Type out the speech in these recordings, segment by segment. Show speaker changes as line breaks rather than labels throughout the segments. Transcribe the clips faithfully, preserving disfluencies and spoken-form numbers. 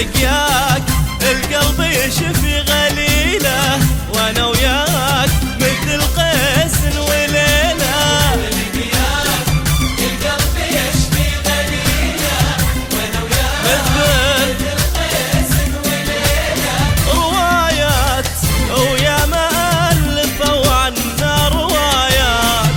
لقياك القلب يشفي غليله، وانا وياك مثل قيس وليله. لقياك القلب يشفي غليله، وانا وياك مثل قيس وليله. روايات ويا ما ألفوا عنا روايات.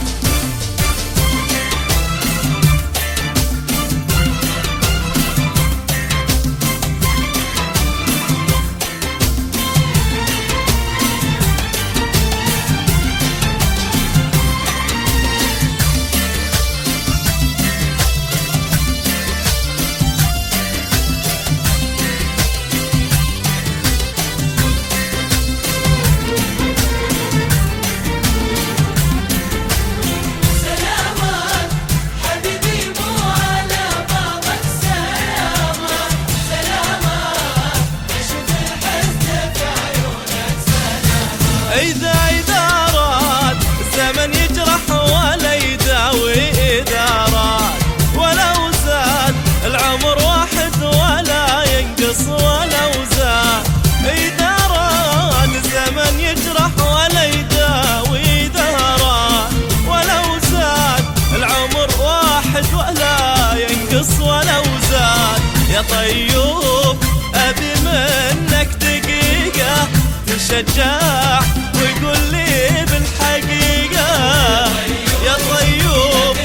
إذا إذا راد الزمن يجرح ولا يداوي إدارات، ولو زاد العمر واحد ولا ينقص ولو زاد. إذا راد الزمن يجرح ولا يداوي إدارات، ولو زاد العمر واحد ولا ينقص ولو زاد. يا طيوب أبي منك دقيقة تشجع ويقول لي بالحقيقة. يا طيوب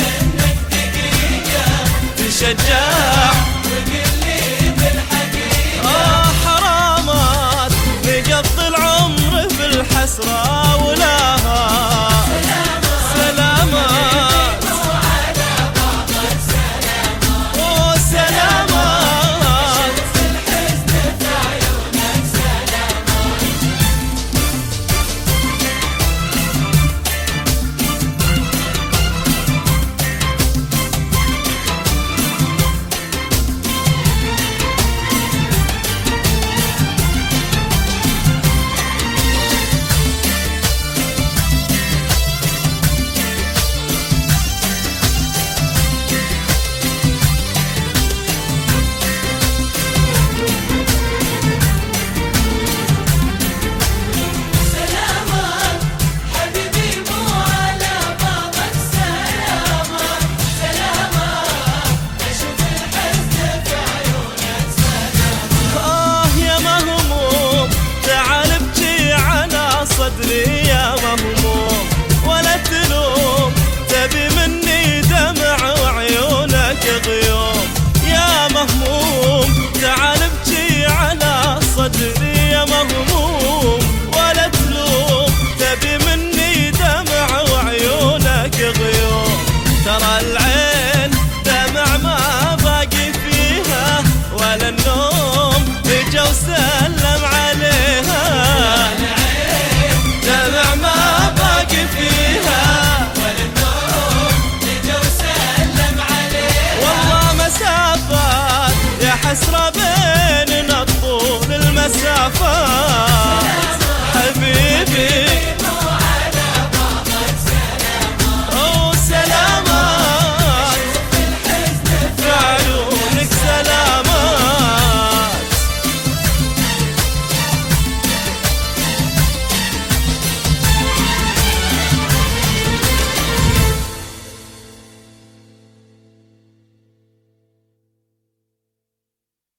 تشجع ويقول لي بالحقيقة. آه حرامات نقضي العمر في الحسرة ولاها سلامات وعلى بعضك سلامات. وسلامات شوف الحزن في عيونك سلامات. صدري يا مهموم ولا تلوم، تبي مني دمع وعيونك غيوم. يا مهموم تعال ابكي على صدري يا مهموم ولا تلوم، تبي مني دمع وعيونك غيوم. ترى العين دمع ما باقي فيها ولا النوم اجا وسلم عليها. دمع ما باقي فيها ولا النوم اجا وسلم عليها. والله مسافات يا حسرة بيننا طول المسافات.